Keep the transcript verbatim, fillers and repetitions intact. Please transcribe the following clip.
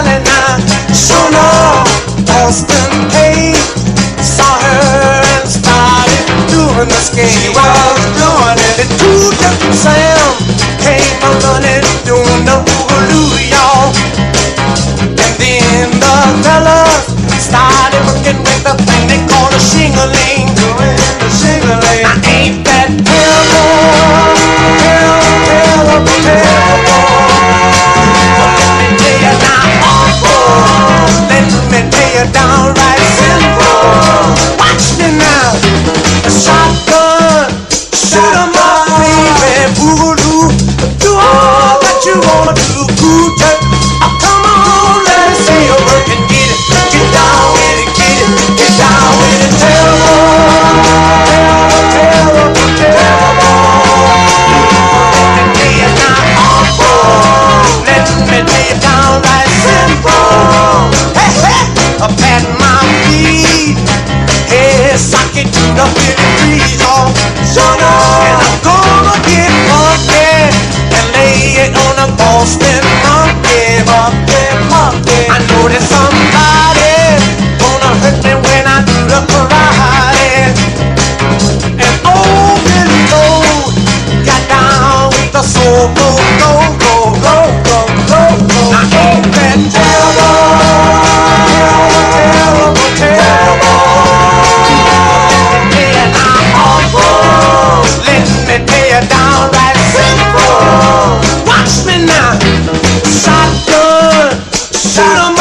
darling, I sure know Boston Kate saw her and started doing the skate. She was doing it, and two different Sam came a running, doing the boogaloo, y'all. And then the fellas started working with the thing they call a shingling, doing the shingling. Now ain't that terrible, terrible, terrible, terrible. Let me tell you downright sinful. Watch me now, a shotgun, shoot 'em up, baby, boogaloo. Do all that you wanna do, cool turk. Oh, come on, let me see you work and get it. Get down with it, get it, get down with it. Terrible, terrible, terrible, terrible. Let me tell you now, awful. Let me tell you downright sinful. Hey, hey, a pat my feet. Hey, sock it to the fifty-threes, oh, shut up. And I'm gonna get funky and lay it on a Boston monkey, monkey, monkey. I know that somebody gonna hurt me when I do the karate. And oh, Billy Goat got down with the soul, go, go, go, go, go, go, go. Now ain't that terrible, terrible, terrible. Yeah, I'm awful. Let me tell you downright simple. Watch me now, shotgun, shoot 'em